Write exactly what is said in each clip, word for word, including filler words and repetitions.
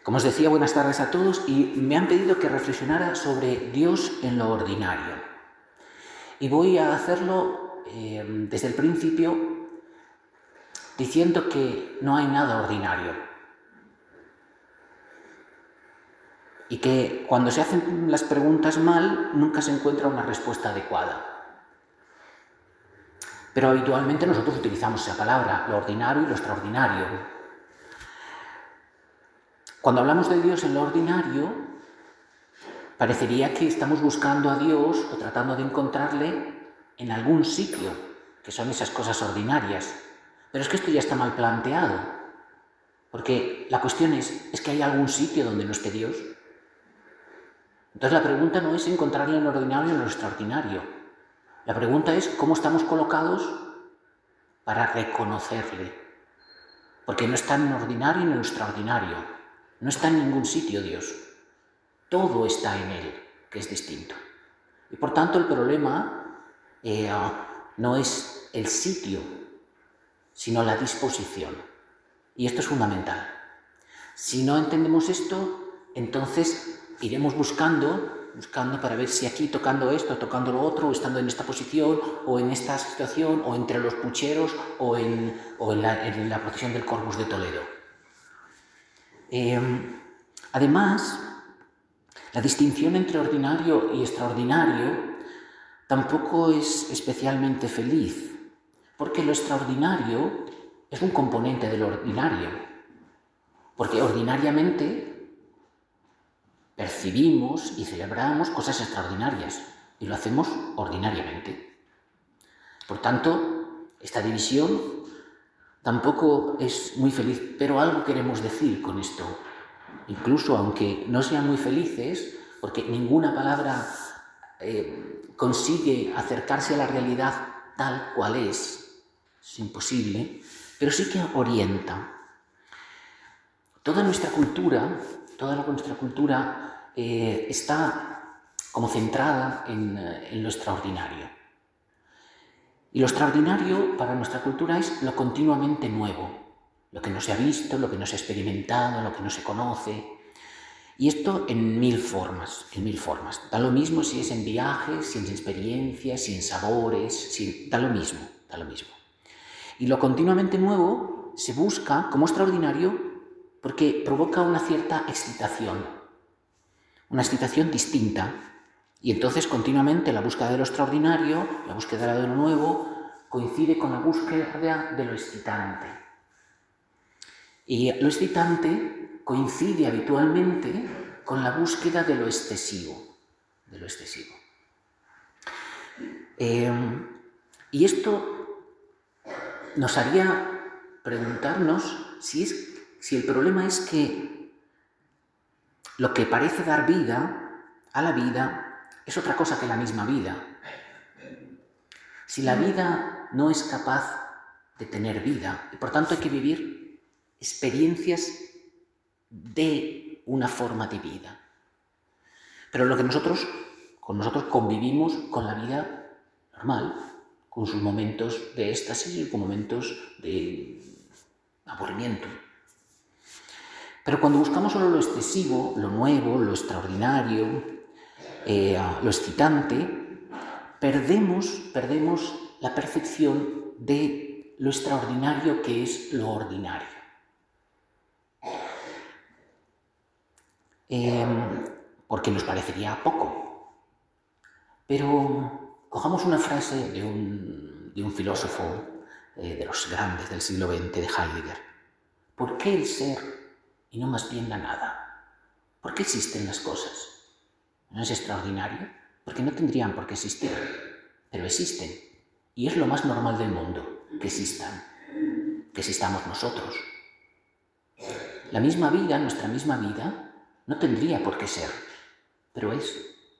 Como os decía, buenas tardes a todos, y me han pedido que reflexionara sobre Dios en lo ordinario. Y voy a hacerlo eh, desde el principio diciendo que no hay nada ordinario. Y que cuando se hacen las preguntas mal, nunca se encuentra una respuesta adecuada. Pero habitualmente nosotros utilizamos esa palabra, lo ordinario y lo extraordinario. Cuando hablamos de Dios en lo ordinario, parecería que estamos buscando a Dios o tratando de encontrarle en algún sitio, que son esas cosas ordinarias. Pero es que esto ya está mal planteado, porque la cuestión es, ¿es que hay algún sitio donde no esté Dios? Entonces la pregunta no es encontrarle en lo ordinario o en lo extraordinario. La pregunta es cómo estamos colocados para reconocerle. Porque no está en lo ordinario ni en lo extraordinario. No está en ningún sitio Dios. Todo está en Él, que es distinto. Y por tanto el problema eh, no es el sitio, sino la disposición. Y esto es fundamental. Si no entendemos esto, entonces iremos buscando, buscando para ver si aquí tocando esto, tocando lo otro, o estando en esta posición, o en esta situación, o entre los pucheros, o en, o en, la, en la procesión del Corpus de Toledo. Eh, además, la distinción entre ordinario y extraordinario tampoco es especialmente feliz, porque lo extraordinario es un componente de lo ordinario, porque ordinariamente percibimos y celebramos cosas extraordinarias y lo hacemos ordinariamente. Por tanto, esta división tampoco es muy feliz, pero algo queremos decir con esto. Incluso aunque no sean muy felices, porque ninguna palabra eh, consigue acercarse a la realidad tal cual es, es imposible, pero sí que orienta. Toda nuestra cultura, toda nuestra cultura eh, está como centrada en, en lo extraordinario. Y lo extraordinario para nuestra cultura es lo continuamente nuevo, lo que no se ha visto, lo que no se ha experimentado, lo que no se conoce. Y esto en mil formas, en mil formas. Da lo mismo si es en viajes, si en experiencias, si en sabores, si... da lo mismo, da lo mismo. Y lo continuamente nuevo se busca como extraordinario porque provoca una cierta excitación, una excitación distinta. Y entonces continuamente la búsqueda de lo extraordinario, la búsqueda de lo nuevo, coincide con la búsqueda de lo excitante. Y lo excitante coincide habitualmente con la búsqueda de lo excesivo. De lo excesivo. Eh, y esto nos haría preguntarnos si, es, si el problema es que lo que parece dar vida a la vida es otra cosa que la misma vida. Si la vida no es capaz de tener vida, y por tanto hay que vivir experiencias de una forma de vida. Pero lo que nosotros, con nosotros convivimos con la vida normal, con sus momentos de éxtasis y con momentos de aburrimiento. Pero cuando buscamos solo lo excesivo, lo nuevo, lo extraordinario, Eh, lo excitante, perdemos, perdemos la percepción de lo extraordinario que es lo ordinario. Eh, porque nos parecería poco. Pero cojamos una frase de un, de un filósofo eh, de los grandes del siglo veinte, de Heidegger. ¿Por qué el ser y no más bien la nada? ¿Por qué existen las cosas? ¿No es extraordinario? Porque no tendrían por qué existir, pero existen. Y es lo más normal del mundo, que existan, que existamos nosotros. La misma vida, nuestra misma vida, no tendría por qué ser, pero es.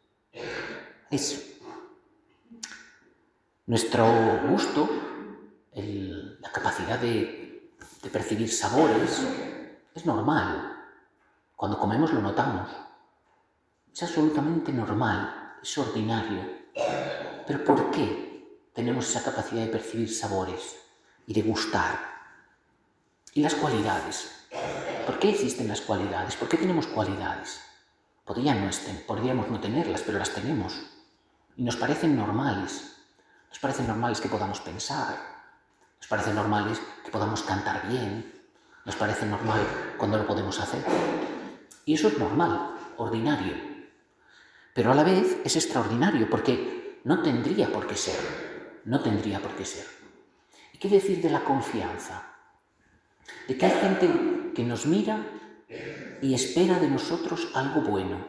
Es. Nuestro gusto, el, la capacidad de, de percibir sabores, es normal. Cuando comemos lo notamos. Es absolutamente normal, es ordinario. ¿Pero por qué tenemos esa capacidad de percibir sabores y de gustar? Y las cualidades. ¿Por qué existen las cualidades? ¿Por qué tenemos cualidades? Podrían no estén, podríamos no tenerlas, pero las tenemos. Y nos parecen normales. Nos parecen normales que podamos pensar. Nos parecen normales que podamos cantar bien. Nos parece normal cuando lo podemos hacer. Y eso es normal, ordinario. Pero a la vez es extraordinario porque no tendría por qué ser. No tendría por qué ser. ¿Y qué decir de la confianza? De que hay gente que nos mira y espera de nosotros algo bueno.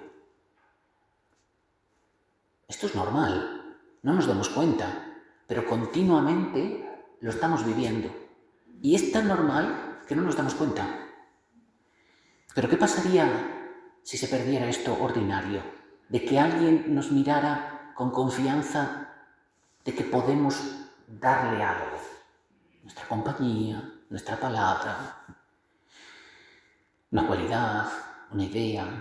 Esto es normal, no nos damos cuenta, pero continuamente lo estamos viviendo. Y es tan normal que no nos damos cuenta. Pero ¿qué pasaría si se perdiera esto ordinario? De que alguien nos mirara con confianza de que podemos darle algo. Nuestra compañía, nuestra palabra, una cualidad, una idea.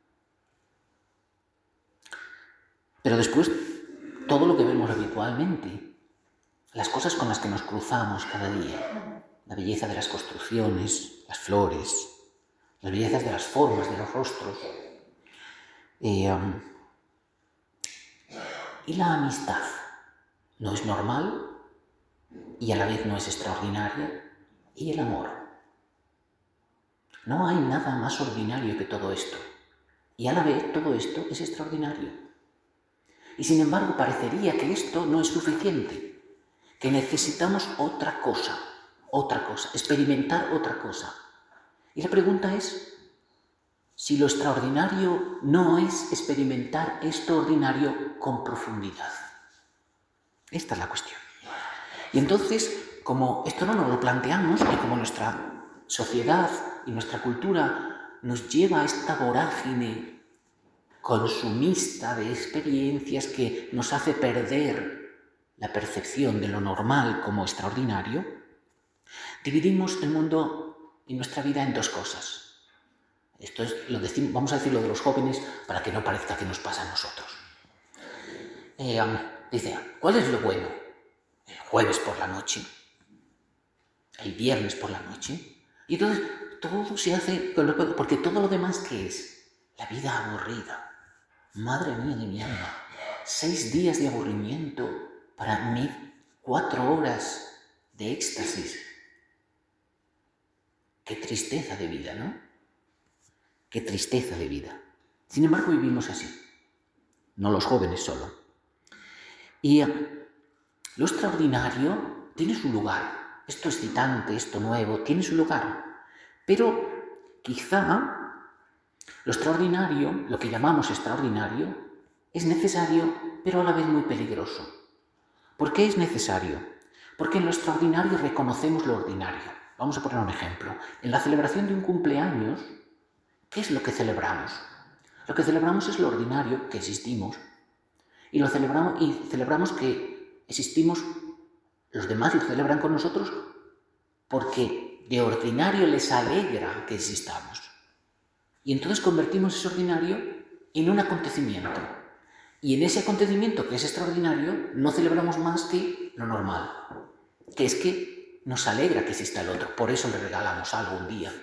Pero después, todo lo que vemos habitualmente, las cosas con las que nos cruzamos cada día, la belleza de las construcciones, las flores, las bellezas de las formas de los rostros, eh, um, y la amistad no es normal y a la vez no es extraordinaria, y el amor. No hay nada más ordinario que todo esto, y a la vez todo esto es extraordinario. Y sin embargo parecería que esto no es suficiente, que necesitamos otra cosa, otra cosa, experimentar otra cosa. Y la pregunta es, si lo extraordinario no es experimentar esto ordinario con profundidad. Esta es la cuestión. Y entonces, como esto no nos lo planteamos y como nuestra sociedad y nuestra cultura nos lleva a esta vorágine consumista de experiencias que nos hace perder la percepción de lo normal como extraordinario, dividimos el mundo y nuestra vida en dos cosas. Esto es, lo decimos, vamos a decirlo de los jóvenes para que no parezca que nos pasa a nosotros. Eh, um, dice, ¿cuál es lo bueno? El jueves por la noche, el viernes por la noche. Y entonces todo se hace, porque todo lo demás, ¿qué es? La vida aburrida. Madre mía de mi alma, seis días de aburrimiento para mí, cuatro horas de éxtasis. Qué tristeza de vida, ¿no? Qué tristeza de vida. Sin embargo, vivimos así. No los jóvenes solo. Y lo extraordinario tiene su lugar. Esto excitante, esto nuevo, tiene su lugar. Pero quizá lo extraordinario, lo que llamamos extraordinario, es necesario, pero a la vez muy peligroso. ¿Por qué es necesario? Porque en lo extraordinario reconocemos lo ordinario. Vamos a poner un ejemplo. En la celebración de un cumpleaños, ¿qué es lo que celebramos? Lo que celebramos es lo ordinario, que existimos, y lo celebramos, y celebramos que existimos, los demás lo celebran con nosotros porque de ordinario les alegra que existamos. Y entonces convertimos ese ordinario en un acontecimiento. Y en ese acontecimiento que es extraordinario no celebramos más que lo normal, que es que nos alegra que exista el otro. Por eso le regalamos algo un día.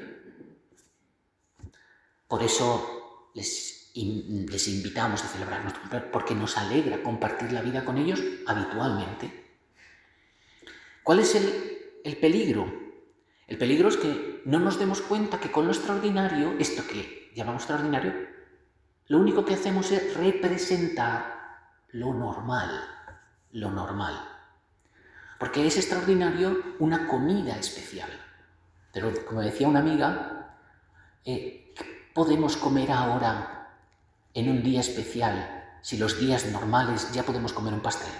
Por eso les, in, les invitamos a celebrar nuestro cumpleaños, porque nos alegra compartir la vida con ellos habitualmente. ¿Cuál es el, el peligro? El peligro es que no nos demos cuenta que con lo extraordinario, esto que llamamos extraordinario, lo único que hacemos es representar lo normal, lo normal. Porque es extraordinario una comida especial. Pero como decía una amiga, eh, ¿qué podemos comer ahora en un día especial si los días normales ya podemos comer un pastel?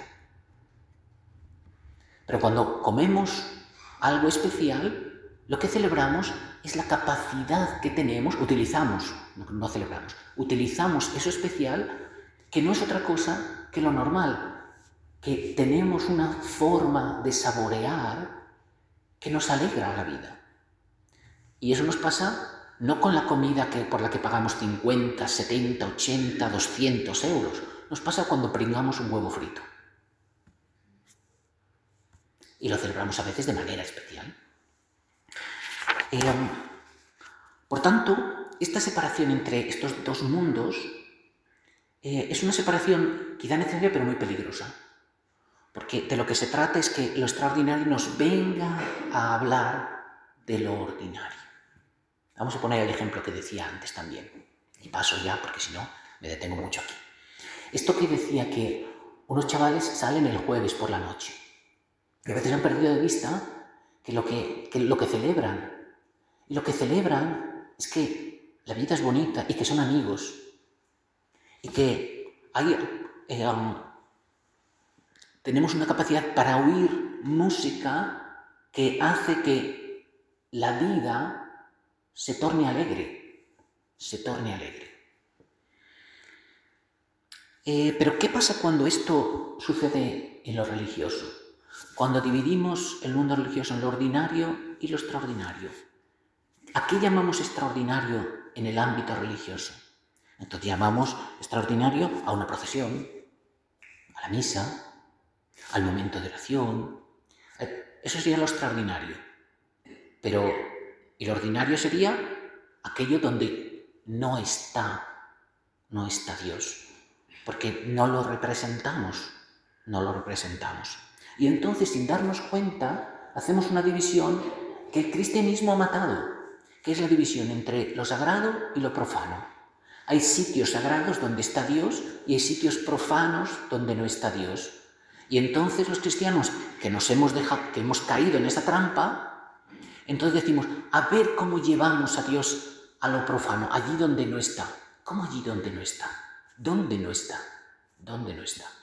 Pero cuando comemos algo especial, lo que celebramos es la capacidad que tenemos, utilizamos, no, no celebramos, utilizamos eso especial que no es otra cosa que lo normal, que tenemos una forma de saborear que nos alegra la vida. Y eso nos pasa no con la comida que, por la que pagamos cincuenta, setenta, ochenta, doscientos euros, nos pasa cuando pringamos un huevo frito. Y lo celebramos a veces de manera especial. Eh, Por tanto, esta separación entre estos dos mundos eh, es una separación quizá necesaria pero muy peligrosa. Porque de lo que se trata es que lo extraordinario nos venga a hablar de lo ordinario. Vamos a poner el ejemplo que decía antes también. Y paso ya, porque si no me detengo mucho aquí. Esto que decía que unos chavales salen el jueves por la noche. Y a veces han perdido de vista que lo que, que lo que celebran. Y lo que celebran es que la vida es bonita y que son amigos. Y que hay... Eh, um, tenemos una capacidad para oír música que hace que la vida se torne alegre, se torne alegre. Eh, pero ¿qué pasa cuando esto sucede en lo religioso? Cuando dividimos el mundo religioso en lo ordinario y lo extraordinario. ¿A qué llamamos extraordinario en el ámbito religioso? Entonces llamamos extraordinario a una procesión, a la misa, al momento de oración. Eso sería lo extraordinario. Pero el ordinario sería aquello donde no está, no está Dios. Porque no lo representamos, no lo representamos. Y entonces, sin darnos cuenta, hacemos una división que el cristianismo ha matado, que es la división entre lo sagrado y lo profano. Hay sitios sagrados donde está Dios y hay sitios profanos donde no está Dios. Y entonces los cristianos que nos hemos dejado, que hemos caído en esa trampa, entonces decimos, a ver cómo llevamos a Dios a lo profano, allí donde no está. ¿Cómo allí donde no está? ¿Dónde no está? ¿Dónde no está?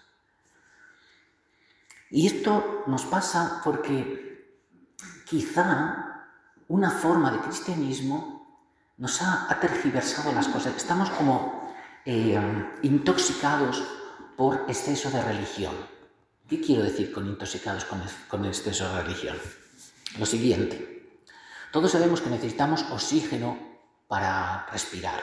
Y esto nos pasa porque quizá una forma de cristianismo nos ha, ha tergiversado las cosas. Estamos como eh, intoxicados por exceso de religión. ¿Qué quiero decir con intoxicados con, con exceso de religión? Lo siguiente. Todos sabemos que necesitamos oxígeno para respirar.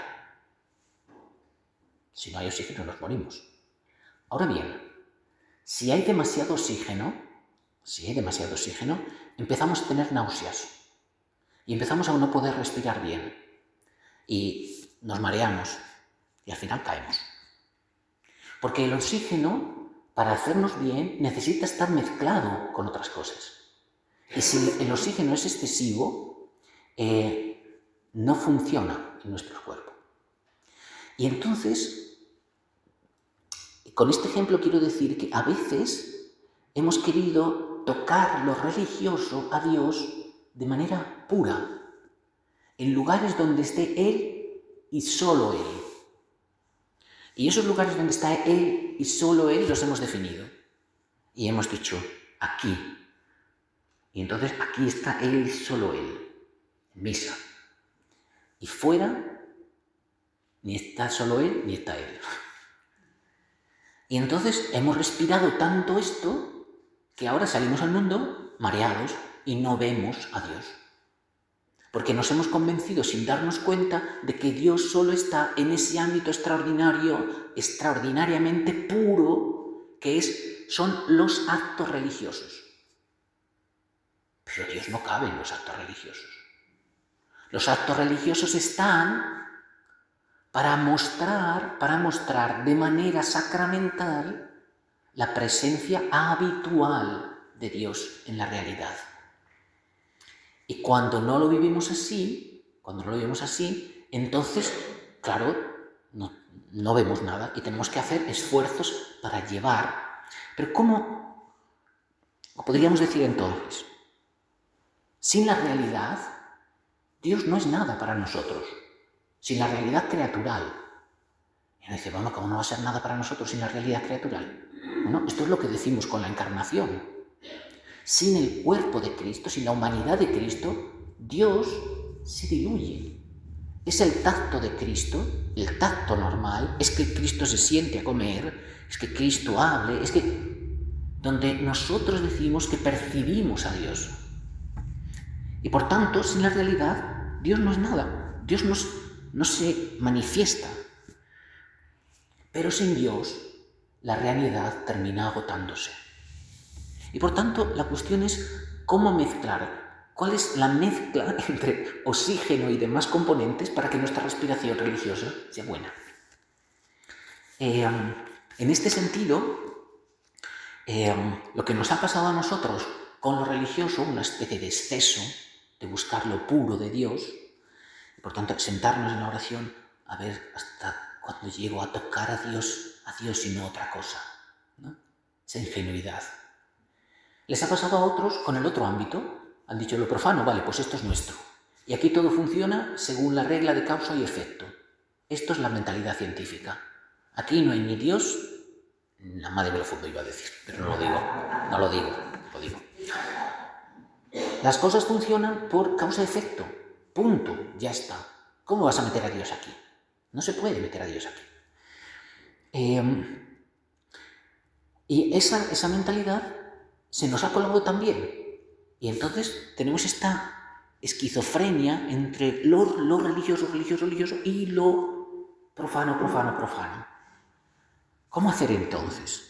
Si no hay oxígeno nos morimos. Ahora bien, si hay demasiado oxígeno, si hay demasiado oxígeno, empezamos a tener náuseas y empezamos a no poder respirar bien y nos mareamos y al final caemos. Porque el oxígeno, para hacernos bien, necesita estar mezclado con otras cosas. Y si el oxígeno es excesivo, eh, no funciona en nuestro cuerpo. Y entonces, con este ejemplo quiero decir que a veces hemos querido tocar lo religioso a Dios de manera pura, en lugares donde esté Él y solo Él. Y esos lugares donde está Él y solo Él los hemos definido. Y hemos dicho, aquí. Y entonces aquí está Él y solo Él, en misa. Y fuera, ni está solo Él, ni está Él. Y entonces hemos respirado tanto esto que ahora salimos al mundo mareados y no vemos a Dios. Porque nos hemos convencido sin darnos cuenta de que Dios solo está en ese ámbito extraordinario, extraordinariamente puro, que es, son los actos religiosos. Pero Dios no cabe en los actos religiosos. Los actos religiosos están para mostrar, para mostrar de manera sacramental la presencia habitual de Dios en la realidad. Y cuando no lo vivimos así, cuando no lo vivimos así, entonces, claro, no, no vemos nada y tenemos que hacer esfuerzos para llevar. Pero ¿cómo podríamos decir entonces? Sin la realidad, Dios no es nada para nosotros. Sin la realidad creatural. Y uno dice, bueno, ¿cómo no va a ser nada para nosotros sin la realidad creatural? Bueno, esto es lo que decimos con la encarnación. Sin el cuerpo de Cristo, sin la humanidad de Cristo, Dios se diluye. Es el tacto de Cristo, el tacto normal, es que Cristo se siente a comer, es que Cristo hable, es que donde nosotros decimos que percibimos a Dios. Y por tanto, sin la realidad, Dios no es nada. Dios no, no se manifiesta. Pero sin Dios, la realidad termina agotándose. Y por tanto, la cuestión es cómo mezclar ¿Cuál es la mezcla entre oxígeno y demás componentes para que nuestra respiración religiosa sea buena? Eh, en este sentido, eh, lo que nos ha pasado a nosotros con lo religioso, una especie de exceso de buscar lo puro de Dios, y por tanto sentarnos en la oración a ver hasta cuando llego a tocar a Dios, a Dios y no otra cosa, ¿no? Esa ingenuidad. Les ha pasado a otros con el otro ámbito. Han dicho lo profano, vale, pues esto es nuestro. Y aquí todo funciona según la regla de causa y efecto. Esto es la mentalidad científica. Aquí no hay ni Dios, la madre me lo fondo iba a decir, pero no lo digo, no lo digo, lo digo. Las cosas funcionan por causa-efecto, punto, ya está. ¿Cómo vas a meter a Dios aquí? No se puede meter a Dios aquí. Eh, y esa, esa mentalidad se nos ha colado también. Y entonces tenemos esta esquizofrenia entre lo, lo religioso, religioso, religioso y lo profano, profano, profano. ¿Cómo hacer entonces?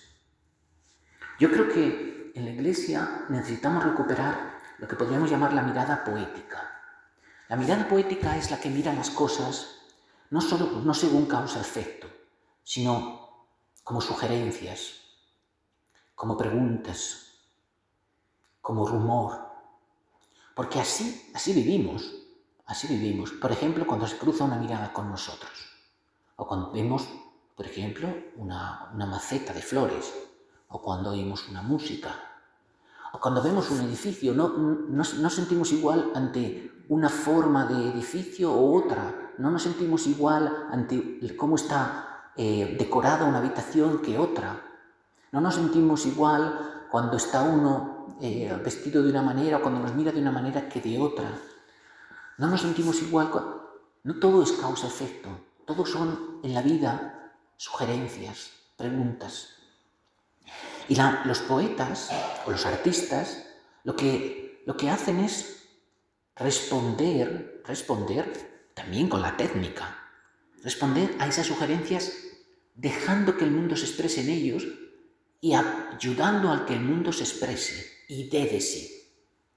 Yo creo que en la Iglesia necesitamos recuperar lo que podríamos llamar la mirada poética. La mirada poética es la que mira las cosas no, solo, no según causa-efecto, sino como sugerencias, como preguntas, como rumor, porque así, así vivimos, así vivimos. Por ejemplo, cuando se cruza una mirada con nosotros, o cuando vemos, por ejemplo, una, una maceta de flores, o cuando oímos una música, o cuando vemos un edificio, no, no, no sentimos igual ante una forma de edificio o otra, no nos sentimos igual ante cómo está eh, decorada una habitación que otra, no nos sentimos igual cuando está uno eh, vestido de una manera o cuando nos mira de una manera que de otra. No nos sentimos igual. No todo es causa-efecto. Todo son en la vida sugerencias, preguntas. Y la, los poetas o los artistas lo que, lo que hacen es responder, responder también con la técnica, responder a esas sugerencias dejando que el mundo se exprese en ellos y ayudando al que el mundo se exprese y dé de sí.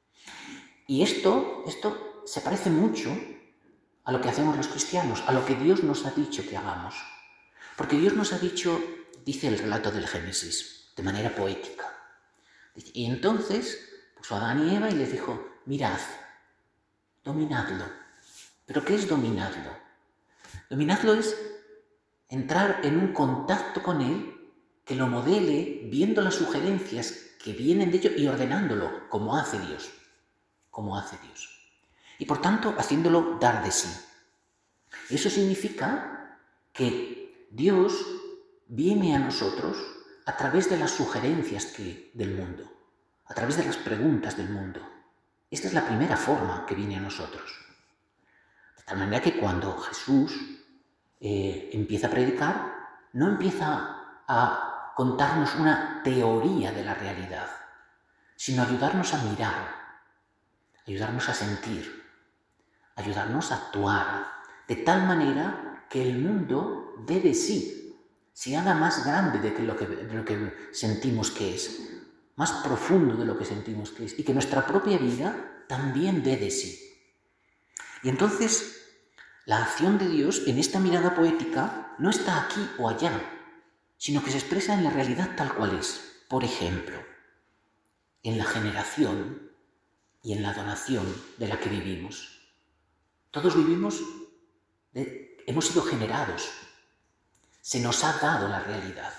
Y esto, esto se parece mucho a lo que hacemos los cristianos, a lo que Dios nos ha dicho que hagamos. Porque Dios nos ha dicho, dice el relato del Génesis, de manera poética. Y entonces puso a Adán y Eva y les dijo, mirad, dominadlo. ¿Pero qué es dominadlo? Dominadlo es entrar en un contacto con él que lo modele viendo las sugerencias que vienen de ello y ordenándolo como hace Dios, como hace Dios. Y por tanto, haciéndolo dar de sí. Eso significa que Dios viene a nosotros a través de las sugerencias que, del mundo, a través de las preguntas del mundo. Esta es la primera forma que viene a nosotros. De tal manera que cuando Jesús eh, empieza a predicar, no empieza a contarnos una teoría de la realidad, sino ayudarnos a mirar, ayudarnos a sentir, ayudarnos a actuar, de tal manera que el mundo dé de sí, se haga más grande de lo que, de lo que sentimos que es, más profundo de lo que sentimos que es, y que nuestra propia vida también dé de sí. Y entonces, la acción de Dios en esta mirada poética no está aquí o allá, sino que se expresa en la realidad tal cual es. Por ejemplo, en la generación y en la donación de la que vivimos. Todos vivimos, de, hemos sido generados, se nos ha dado la realidad.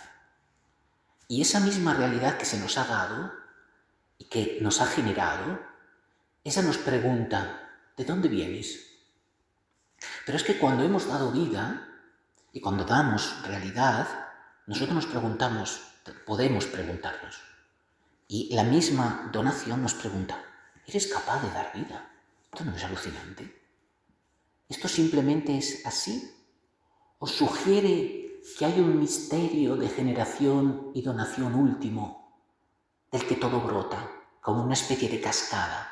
Y esa misma realidad que se nos ha dado y que nos ha generado, esa nos pregunta, ¿de dónde vienes? Pero es que cuando hemos dado vida y cuando damos realidad, nosotros nos preguntamos, podemos preguntarnos. Y la misma donación nos pregunta, ¿eres capaz de dar vida? ¿Esto no es alucinante? ¿Esto simplemente es así? ¿O sugiere que hay un misterio de generación y donación último del que todo brota, como una especie de cascada?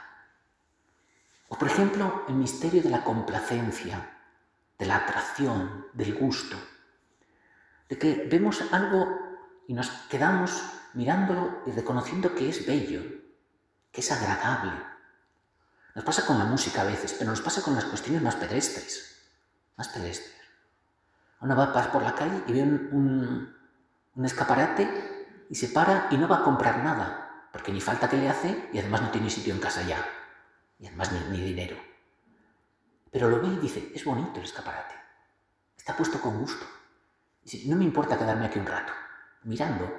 O, por ejemplo, el misterio de la complacencia, de la atracción, del gusto, de que vemos algo y nos quedamos mirándolo y reconociendo que es bello, que es agradable. Nos pasa con la música a veces, pero nos pasa con las cuestiones más pedestres. Más pedestres. Uno va a pasar por la calle y ve un, un, un escaparate y se para y no va a comprar nada, porque ni falta que le hace y además no tiene sitio en casa ya. Y además ni, ni dinero. Pero lo ve y dice, es bonito el escaparate. Está puesto con gusto. Dice, no me importa quedarme aquí un rato, mirando.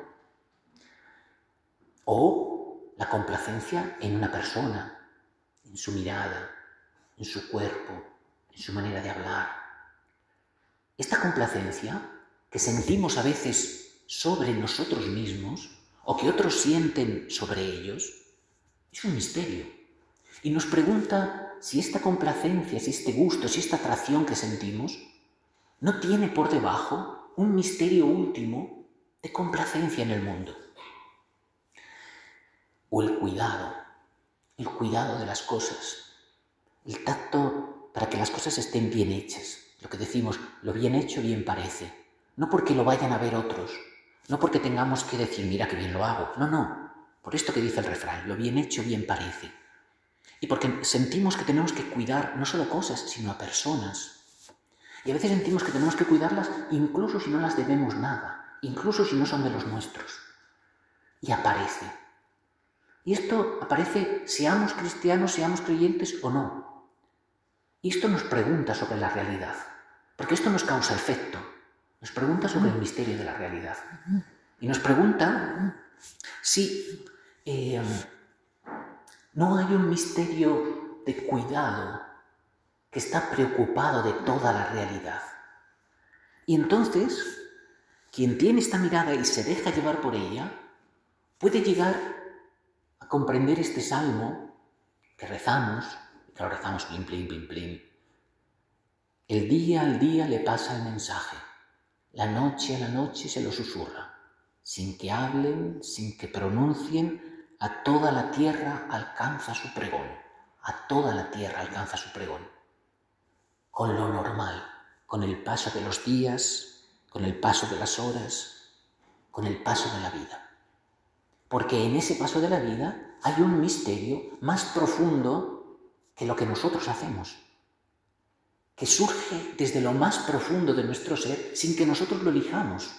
O la complacencia en una persona, en su mirada, en su cuerpo, en su manera de hablar. Esta complacencia que sentimos a veces sobre nosotros mismos o que otros sienten sobre ellos, es un misterio. Y nos pregunta si esta complacencia, si este gusto, si esta atracción que sentimos, no tiene por debajo un misterio último de complacencia en el mundo. O el cuidado, el cuidado de las cosas, el tacto para que las cosas estén bien hechas. Lo que decimos, lo bien hecho bien parece. No porque lo vayan a ver otros, no porque tengamos que decir, mira que bien lo hago. No, no, por esto que dice el refrán, lo bien hecho bien parece. Y porque sentimos que tenemos que cuidar no solo cosas, sino a personas. Y a veces sentimos que tenemos que cuidarlas incluso si no las debemos nada, incluso si no son de los nuestros. Y aparece. Y esto aparece seamos cristianos, seamos creyentes o no. Y esto nos pregunta sobre la realidad, porque esto nos causa efecto. Nos pregunta sobre el misterio de la realidad. Y nos pregunta si eh, no hay un misterio de cuidado que está preocupado de toda la realidad. Y entonces, quien tiene esta mirada y se deja llevar por ella, puede llegar a comprender este salmo que rezamos, que lo rezamos plim, plim, plim, plim. El día al día le pasa el mensaje, la noche a la noche se lo susurra, sin que hablen, sin que pronuncien, a toda la tierra alcanza su pregón, a toda la tierra alcanza su pregón. Con lo normal, con el paso de los días, con el paso de las horas, con el paso de la vida. Porque en ese paso de la vida hay un misterio más profundo que lo que nosotros hacemos, que surge desde lo más profundo de nuestro ser sin que nosotros lo elijamos.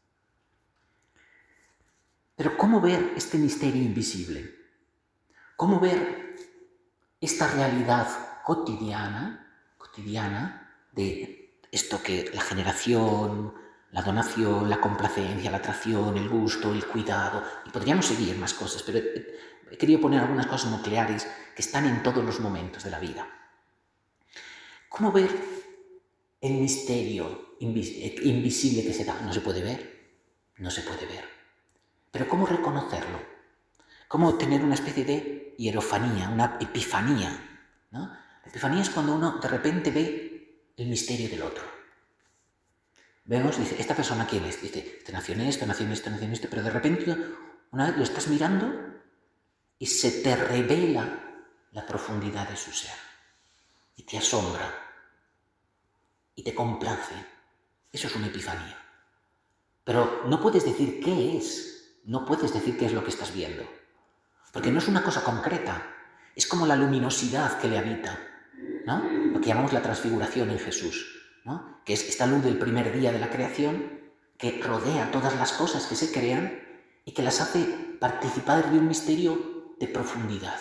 Pero ¿cómo ver este misterio invisible? ¿Cómo ver esta realidad cotidiana, cotidiana de esto que la generación, la donación, la complacencia, la atracción, el gusto, el cuidado, y podríamos seguir más cosas, pero he querido poner algunas cosas nucleares que están en todos los momentos de la vida. ¿Cómo ver el misterio invisible que se da? No se puede ver, no se puede ver. Pero ¿cómo reconocerlo? ¿Cómo tener una especie de hierofanía, una epifanía? ¿No? La epifanía es cuando uno de repente ve el misterio del otro. Vemos, dice, ¿esta persona quién es? Dice, esta nació en esto, nació en esto, nació en esto, pero de repente una vez lo estás mirando y se te revela la profundidad de su ser. Y te asombra. Y te complace. Eso es una epifanía. Pero no puedes decir qué es. No puedes decir qué es lo que estás viendo. Porque no es una cosa concreta. Es como la luminosidad que le habita, ¿no? Lo que llamamos la transfiguración en Jesús, ¿no? Que es esta luz del primer día de la creación que rodea todas las cosas que se crean y que las hace participar de un misterio de profundidad.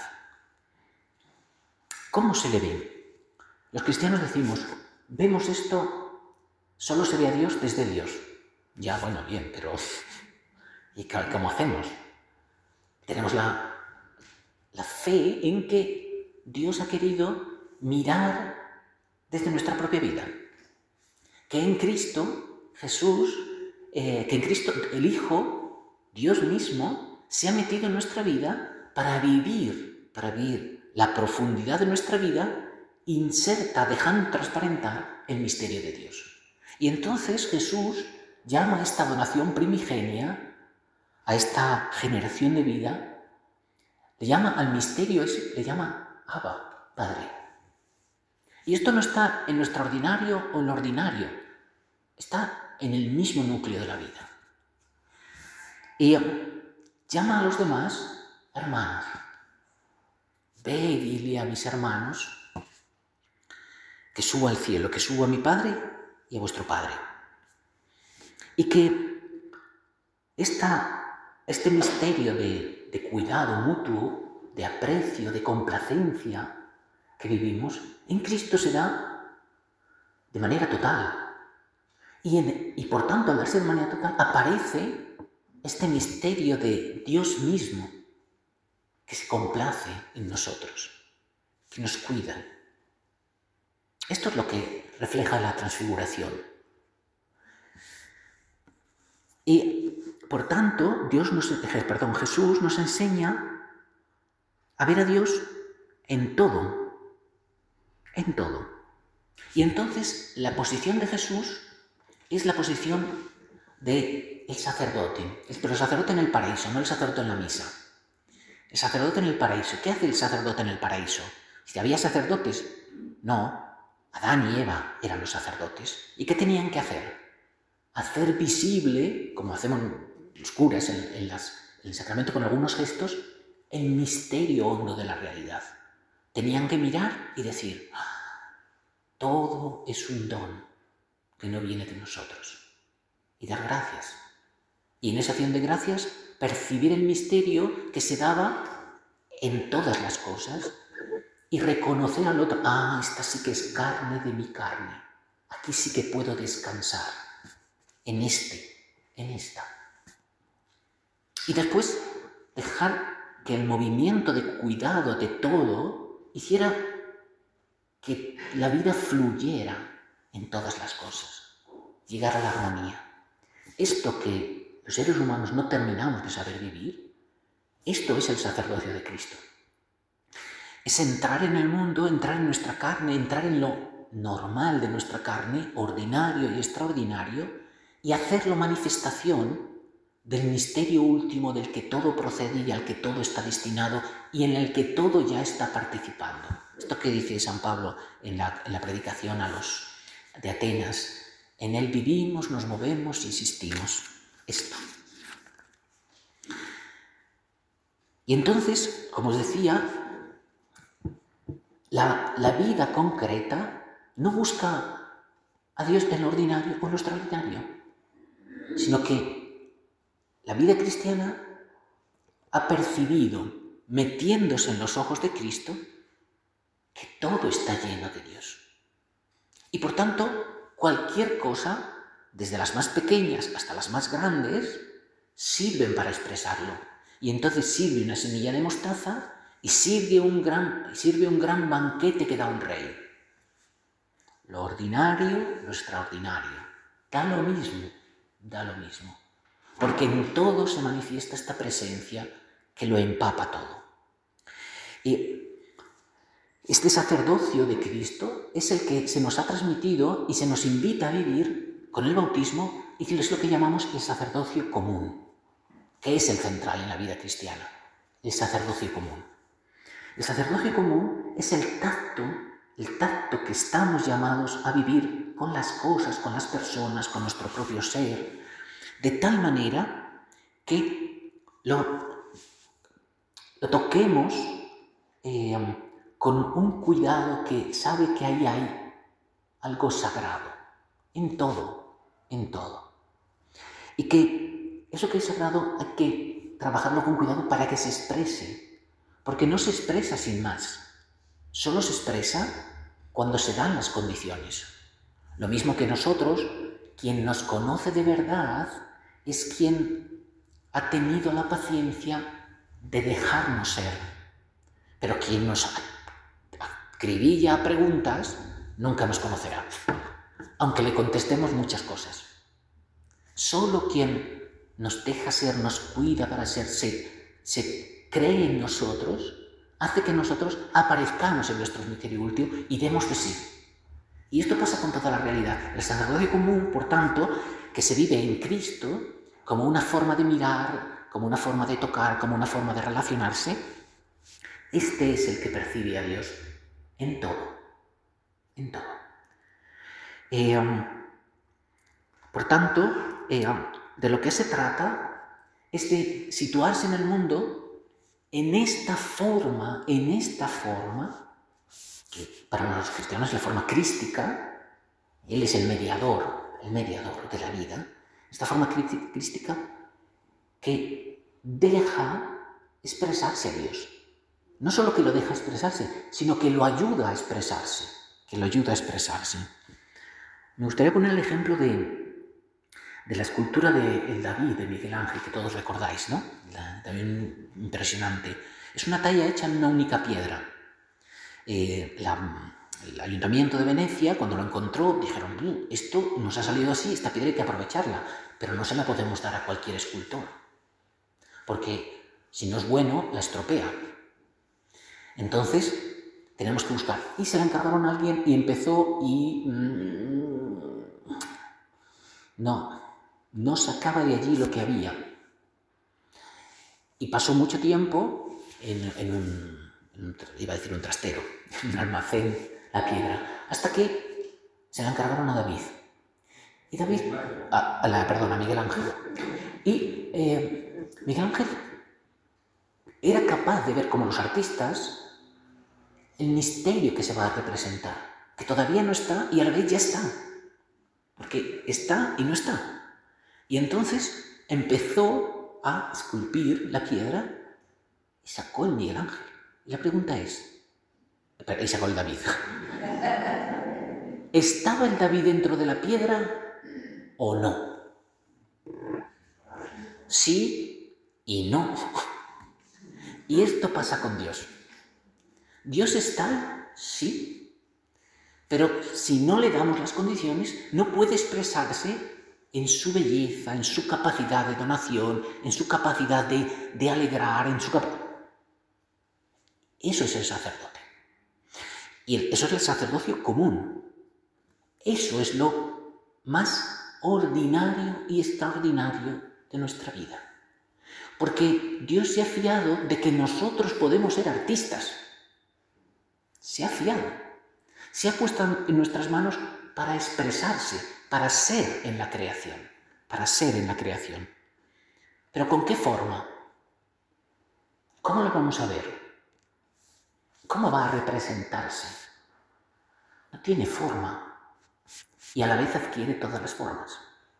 ¿Cómo se le ve? Los cristianos decimos, vemos esto, solo se ve a Dios desde Dios. Ya, bueno, bien, pero ¿y cómo hacemos? Tenemos la, la fe en que Dios ha querido mirar desde nuestra propia vida. Que en Cristo, Jesús, eh, que en Cristo el Hijo, Dios mismo, se ha metido en nuestra vida para vivir, para vivir la profundidad de nuestra vida, inserta, dejando transparentar el misterio de Dios. Y entonces Jesús llama a esta donación primigenia, a esta generación de vida, le llama al misterio ese, le llama Abba, Padre. Y esto no está en lo extraordinario o en lo ordinario, está en el mismo núcleo de la vida. Y llama a los demás hermanos. ve y dile a mis hermanos que subo al cielo, que subo a mi Padre y a vuestro Padre. Y que esta, este misterio de, de cuidado mutuo, de aprecio, de complacencia que vivimos, en Cristo se da de manera total. Y, en, y por tanto, al darse de manera total, aparece este misterio de Dios mismo que se complace en nosotros, que nos cuida. Esto es lo que refleja la transfiguración. Y por tanto, Dios nos, perdón, Jesús nos enseña a ver a Dios en todo, en todo. Y entonces la posición de Jesús es la posición del sacerdote, pero el sacerdote en el paraíso, no el sacerdote en la misa. El sacerdote en el paraíso. ¿Qué hace el sacerdote en el paraíso? Si había sacerdotes, no. Adán y Eva eran los sacerdotes. ¿Y qué tenían que hacer? Hacer visible, como hacemos los curas en, en, las, en el sacramento con algunos gestos, el misterio hondo de la realidad. Tenían que mirar y decir, ah, todo es un don que no viene de nosotros. Y dar gracias. Y en esa acción de gracias, percibir el misterio que se daba en todas las cosas y reconocer al otro, ah, esta sí que es carne de mi carne. Aquí sí que puedo descansar. En este, en esta. Y después dejar que el movimiento de cuidado de todo hiciera que la vida fluyera en todas las cosas, llegar a la armonía. Esto que los seres humanos no terminamos de saber vivir, esto es el sacerdocio de Cristo. Es entrar en el mundo, entrar en nuestra carne, entrar en lo normal de nuestra carne, ordinario y extraordinario, y hacerlo manifestación del misterio último del que todo procede y al que todo está destinado y en el que todo ya está participando. Esto que dice San Pablo en la, en la predicación a los de Atenas, en él vivimos, nos movemos y existimos. Esto. Y entonces, como os decía, la, la vida concreta no busca a Dios en lo ordinario o en lo extraordinario, sino que la vida cristiana ha percibido, metiéndose en los ojos de Cristo, que todo está lleno de Dios. Y por tanto, cualquier cosa, desde las más pequeñas hasta las más grandes, sirven para expresarlo. Y entonces sirve una semilla de mostaza y sirve un gran, sirve un gran banquete que da un rey. Lo ordinario, lo extraordinario. Da lo mismo, da lo mismo. Porque en todo se manifiesta esta presencia que lo empapa todo. Y este sacerdocio de Cristo es el que se nos ha transmitido y se nos invita a vivir con el bautismo y que es lo que llamamos el sacerdocio común, que es el central en la vida cristiana, el sacerdocio común. El sacerdocio común es el tacto, el tacto que estamos llamados a vivir con las cosas, con las personas, con nuestro propio ser, de tal manera que lo, lo toquemos eh, con un cuidado que sabe que ahí hay algo sagrado, en todo, en todo. Y que eso que es sagrado hay que trabajarlo con cuidado para que se exprese, porque no se expresa sin más, solo se expresa cuando se dan las condiciones. Lo mismo que nosotros, quien nos conoce de verdad es quien ha tenido la paciencia de dejarnos ser, pero quien nos acribilla a preguntas nunca nos conocerá, aunque le contestemos muchas cosas. Solo quien nos deja ser, nos cuida para ser, se, se cree en nosotros, hace que nosotros aparezcamos en nuestro misterio último y demos de sí. Y esto pasa con toda la realidad. El sacerdocio común, por tanto, que se vive en Cristo como una forma de mirar, como una forma de tocar, como una forma de relacionarse, este es el que percibe a Dios en todo, en todo. Eh, um, por tanto, eh, um, de lo que se trata es de situarse en el mundo en esta forma, en esta forma, que para los cristianos es la forma crística, Él es el mediador, el mediador de la vida, esta forma crística que deja expresarse a Dios. No solo que lo deja expresarse, sino que lo ayuda a expresarse, que lo ayuda a expresarse. Me gustaría poner el ejemplo de, de la escultura de el David de Miguel Ángel, que todos recordáis, ¿no? La, también impresionante. Es una talla hecha en una única piedra. Eh, la, el Ayuntamiento de Venecia, cuando lo encontró, dijeron, esto nos ha salido así, esta piedra hay que aprovecharla, pero no se la podemos dar a cualquier escultor, porque si no es bueno, la estropea. Entonces, tenemos que buscar. Y se la encargaron a alguien y empezó y... Mmm, no, no sacaba de allí lo que había. Y pasó mucho tiempo en, en, un, en un... iba a decir un trastero, en un almacén, la piedra, hasta que se la encargaron a David. Y David... A, a la, perdón, a Miguel Ángel. Y eh, Miguel Ángel era capaz de ver como los artistas el misterio que se va a representar, que todavía no está y a la vez ya está, porque está y no está. Y entonces empezó a esculpir la piedra y sacó el Miguel Ángel. Y la pregunta es, y sacó el David, ¿estaba el David dentro de la piedra o no? Sí y no. Y esto pasa con Dios. Dios está, sí, pero si no le damos las condiciones, no puede expresarse en su belleza, en su capacidad de donación, en su capacidad de, de alegrar, en su capacidad... Eso es el sacerdote. Y el, eso es el sacerdocio común. Eso es lo más ordinario y extraordinario de nuestra vida. Porque Dios se ha fiado de que nosotros podemos ser artistas. Se ha fiado, se ha puesto en nuestras manos para expresarse, para ser en la creación, para ser en la creación. ¿Pero con qué forma? ¿Cómo lo vamos a ver? ¿Cómo va a representarse? No tiene forma y a la vez adquiere todas las formas.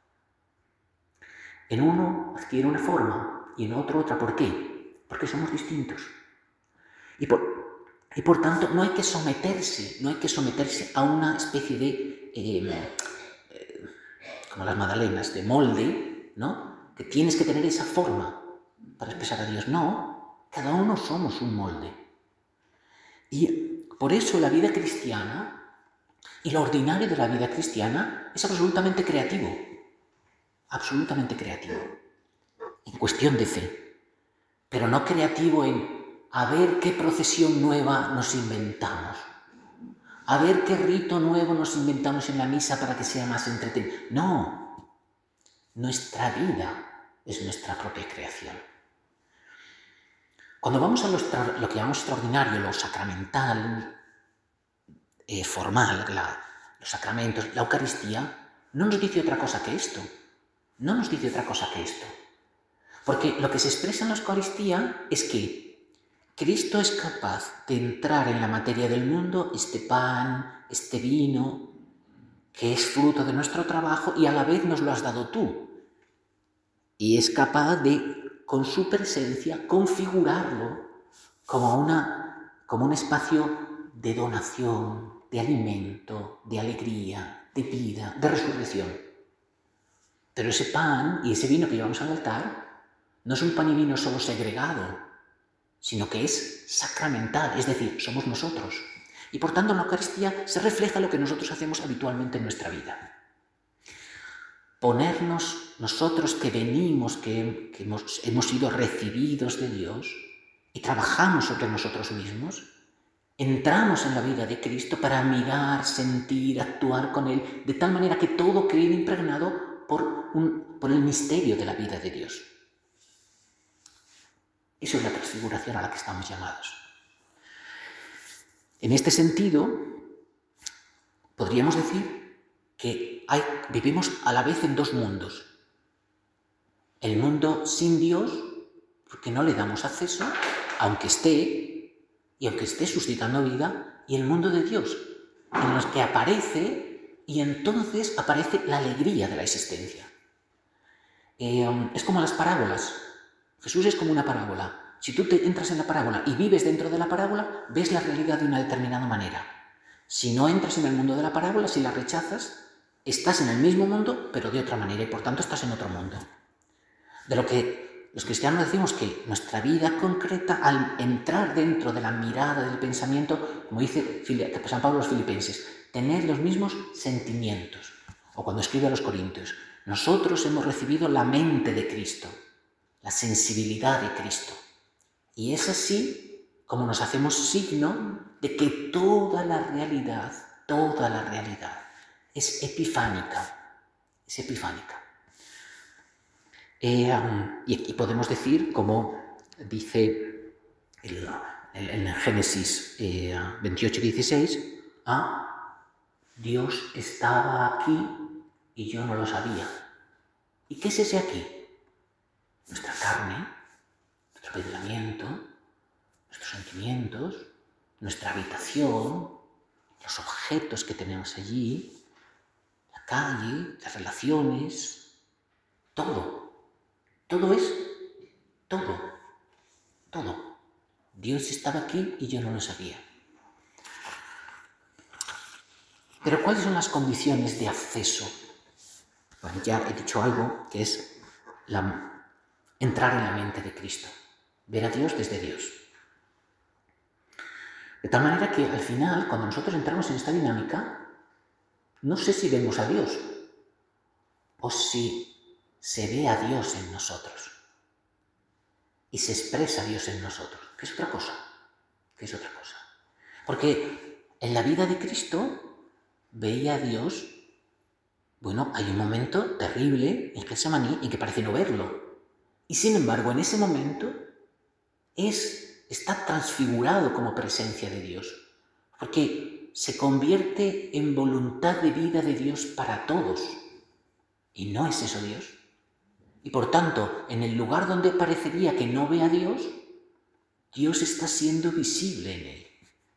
En uno adquiere una forma y en otro otra. ¿Por qué? Porque somos distintos. Y por... Y por tanto no hay que someterse, no hay que someterse a una especie de, eh, eh, como las magdalenas, de molde, ¿no? Que tienes que tener esa forma para expresar a Dios. No, cada uno somos un molde. Y por eso la vida cristiana y lo ordinario de la vida cristiana es absolutamente creativo, absolutamente creativo, en cuestión de fe, pero no creativo en a ver qué procesión nueva nos inventamos, a ver qué rito nuevo nos inventamos en la misa para que sea más entretenido. No, nuestra vida es nuestra propia creación. Cuando vamos a lo, extra, lo que llamamos extraordinario, lo sacramental, eh, formal, la, los sacramentos, la Eucaristía, no nos dice otra cosa que esto. No nos dice otra cosa que esto. Porque lo que se expresa en la Eucaristía es que Cristo es capaz de entrar en la materia del mundo, este pan, este vino, que es fruto de nuestro trabajo y a la vez nos lo has dado tú. Y es capaz de, con su presencia, configurarlo como, una, como un espacio de donación, de alimento, de alegría, de vida, de resurrección. Pero ese pan y ese vino que llevamos al altar no es un pan y vino solo segregado, sino que es sacramental, es decir, somos nosotros. Y por tanto en la Eucaristía se refleja lo que nosotros hacemos habitualmente en nuestra vida. Ponernos nosotros que venimos, que, que hemos, hemos sido recibidos de Dios y trabajamos sobre nosotros mismos, entramos en la vida de Cristo para mirar, sentir, actuar con Él, de tal manera que todo quede impregnado por, un, por el misterio de la vida de Dios. Eso es la transfiguración a la que estamos llamados. En este sentido, podríamos decir que hay, vivimos a la vez en dos mundos. El mundo sin Dios, porque no le damos acceso, aunque esté, y aunque esté suscitando vida, y el mundo de Dios, en los que aparece, y entonces aparece la alegría de la existencia. Eh, es como las parábolas. Jesús es como una parábola. Si tú te entras en la parábola y vives dentro de la parábola, ves la realidad de una determinada manera. Si no entras en el mundo de la parábola, si la rechazas, estás en el mismo mundo, pero de otra manera, y por tanto estás en otro mundo. De lo que los cristianos decimos que nuestra vida concreta, al entrar dentro de la mirada del pensamiento, como dice San Pablo a los filipenses, tener los mismos sentimientos. O cuando escribe a los corintios, nosotros hemos recibido la mente de Cristo, la sensibilidad de Cristo. Y es así como nos hacemos signo de que toda la realidad, toda la realidad es epifánica, es epifánica. Eh, um, y aquí podemos decir, como dice el, el, en Génesis eh, veintiocho dieciséis, ah, Dios estaba aquí y yo no lo sabía. ¿Y qué es ese aquí? Nuestra carne, nuestro pensamiento, nuestros sentimientos, nuestra habitación, los objetos que tenemos allí, la calle, las relaciones, todo. Todo es todo, todo. Dios estaba aquí y yo no lo sabía. Pero ¿cuáles son las condiciones de acceso? Bueno, ya he dicho algo que es la, entrar en la mente de Cristo, ver a Dios desde Dios. De tal manera que al final, cuando nosotros entramos en esta dinámica, no sé si vemos a Dios o si se ve a Dios en nosotros y se expresa Dios en nosotros, que es otra cosa, que es otra cosa. Porque en la vida de Cristo veía a Dios, bueno, hay un momento terrible en Getsemaní en que parece no verlo. Y sin embargo, en ese momento es, está transfigurado como presencia de Dios, porque se convierte en voluntad de vida de Dios para todos. ¿Y no es eso Dios? Y por tanto, en el lugar donde parecería que no ve a Dios, Dios está siendo visible en él.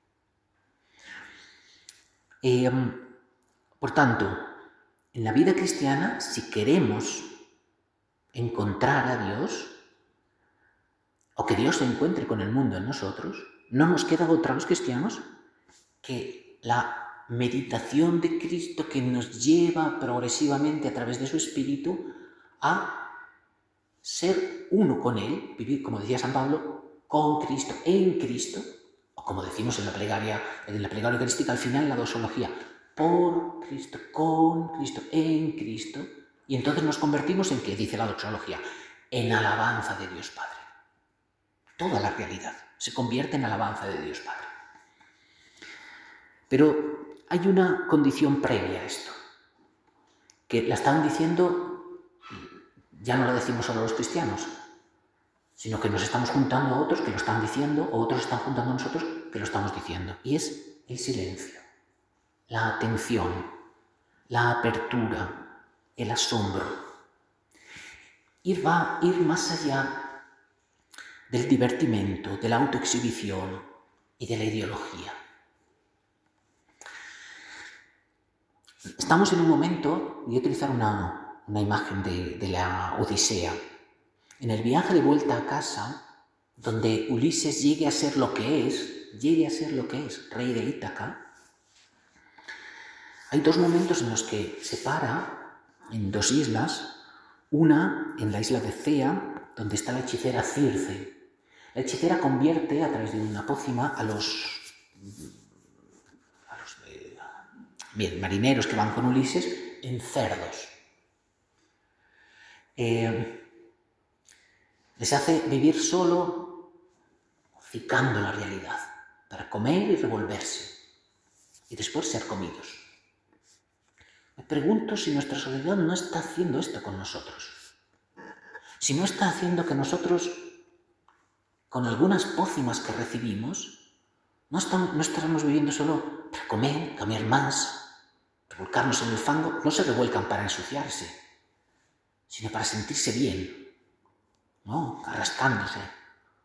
Eh, por tanto, en la vida cristiana, si queremos encontrar a Dios, o que Dios se encuentre con el mundo en nosotros, no nos queda otra a los cristianos que la meditación de Cristo que nos lleva progresivamente a través de su Espíritu a ser uno con Él, vivir, como decía San Pablo, con Cristo, en Cristo, o como decimos en la plegaria, en la plegaria eucarística, al final la doxología, por Cristo, con Cristo, en Cristo, y entonces nos convertimos en, ¿qué dice la doxología? En alabanza de Dios Padre. Toda la realidad se convierte en alabanza de Dios Padre. Pero hay una condición previa a esto, que la están diciendo. Ya no lo decimos solo los cristianos, sino que nos estamos juntando a otros que lo están diciendo, o otros están juntando a nosotros que lo estamos diciendo. Y es el silencio, la atención, la apertura, el asombro. Ir va ir más allá del divertimento, de la autoexhibición y de la ideología. Estamos en un momento, voy a utilizar una... una imagen de, de la Odisea. En el viaje de vuelta a casa, donde Ulises llegue a ser lo que es, llegue a ser lo que es, rey de Ítaca, hay dos momentos en los que se para en dos islas, una en la isla de Cea, donde está la hechicera Circe. La hechicera convierte a través de una pócima a los, a los eh, bien, marineros que van con Ulises en cerdos. Eh, les hace vivir solo, cicando la realidad, para comer y revolverse, y después ser comidos. Me pregunto si nuestra sociedad no está haciendo esto con nosotros. Si no está haciendo que nosotros, con algunas pócimas que recibimos, no estamos, no estamos viviendo solo para comer, comer más, revolcarnos en el fango. No se revuelcan para ensuciarse, sino para sentirse bien, ¿no? Arrastrándose.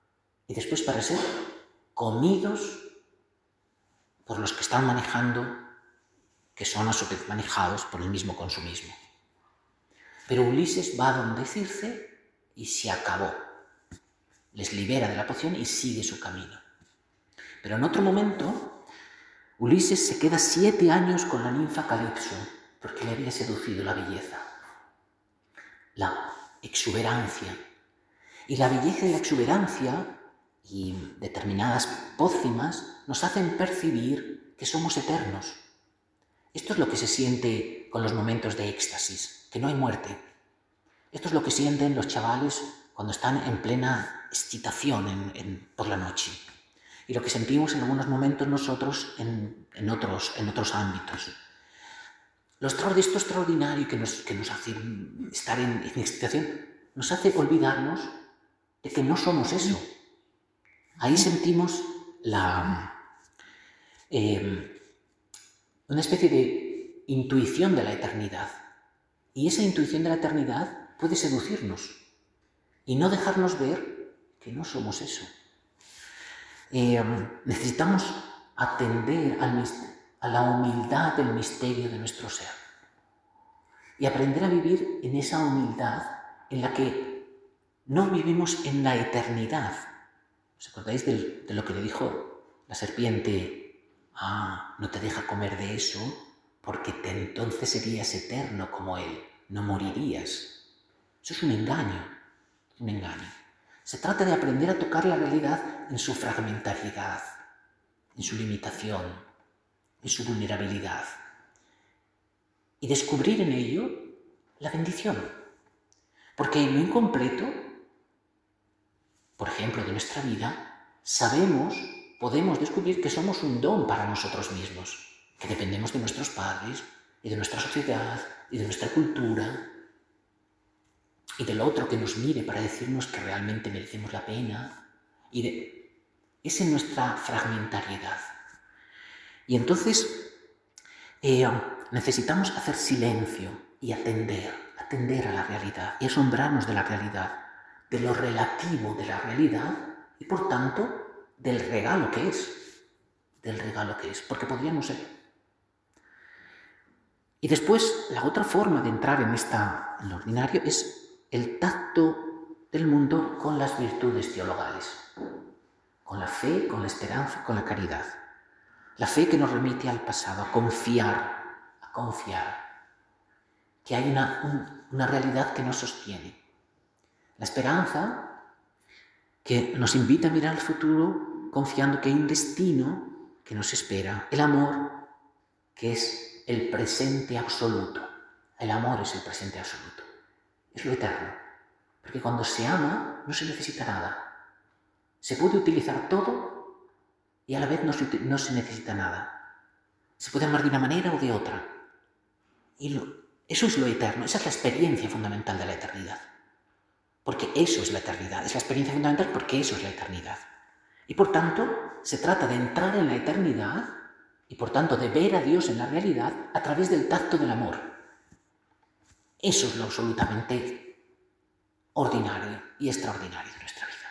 y después para ser comidos por los que están manejando, que son a su vez manejados por el mismo consumismo. Pero Ulises va donde Circe y se acabó. Les libera de la poción y sigue su camino. Pero en otro momento, Ulises se queda siete años con la ninfa Calipso, porque le había seducido la belleza, la exuberancia. Y la belleza y la exuberancia y determinadas pócimas nos hacen percibir que somos eternos. Esto es lo que se siente con los momentos de éxtasis, que no hay muerte. Esto es lo que sienten los chavales cuando están en plena excitación en, en, por la noche. Y lo que sentimos en algunos momentos nosotros en, en, otros, en otros ámbitos. Lo esto extraordinario que nos, que nos hace estar en, en excitación nos hace olvidarnos de que no somos eso. Ahí sentimos la, eh, una especie de intuición de la eternidad. Y esa intuición de la eternidad puede seducirnos y no dejarnos ver que no somos eso. Eh, necesitamos atender al, a la humildad del misterio de nuestro ser y aprender a vivir en esa humildad en la que no vivimos en la eternidad. ¿Os acordáis de, de lo que le dijo la serpiente? Ah, no te deja comer de eso porque te, entonces serías eterno como él, no morirías. Eso es un engaño, un engaño. Se trata de aprender a tocar la realidad en su fragmentariedad, en su limitación, en su vulnerabilidad. Y descubrir en ello la bendición. Porque en lo incompleto, por ejemplo, de nuestra vida, sabemos, podemos descubrir que somos un don para nosotros mismos, que dependemos de nuestros padres y de nuestra sociedad y de nuestra cultura y del otro que nos mire para decirnos que realmente merecemos la pena. Y de... es en nuestra fragmentariedad. Y entonces eh, necesitamos hacer silencio y atender, atender a la realidad y asombrarnos de la realidad, de lo relativo de la realidad y por tanto del regalo que es, del regalo que es, porque podría no ser. Y después la otra forma de entrar en, esta, en lo ordinario es el tacto del mundo con las virtudes teologales, con la fe, con la esperanza, con la caridad. La fe que nos remite al pasado, a confiar, a confiar, que hay una, un, una realidad que nos sostiene. La esperanza que nos invita a mirar al futuro confiando que hay un destino que nos espera. El amor, que es el presente absoluto. El amor es el presente absoluto. Es lo eterno. Porque cuando se ama no se necesita nada. Se puede utilizar todo y a la vez no se, no se necesita nada. Se puede amar de una manera o de otra. Y lo, eso es lo eterno. Esa es la experiencia fundamental de la eternidad. Porque eso es la eternidad. Es la experiencia fundamental porque eso es la eternidad. Y por tanto, se trata de entrar en la eternidad y por tanto de ver a Dios en la realidad a través del tacto del amor. Eso es lo absolutamente ordinario y extraordinario de nuestra vida.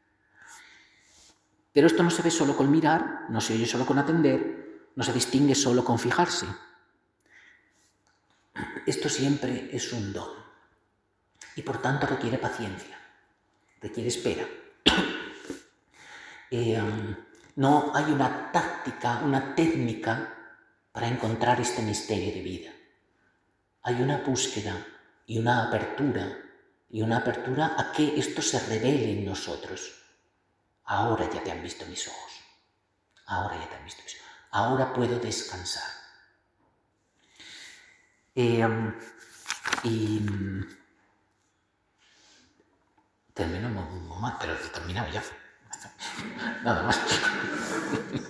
Pero esto no se ve solo con mirar, no se oye solo con atender, no se distingue solo con fijarse. Esto siempre es un don y por tanto requiere paciencia, requiere espera. eh, um, no hay una táctica, una técnica para encontrar este misterio de vida. Hay una búsqueda y una apertura, y una apertura a que esto se revele en nosotros. Ahora ya te han visto mis ojos. Ahora ya te han visto mis ojos. Ahora puedo descansar. Eh, um, y... Termino muy mal, pero he terminado ya. Nada más.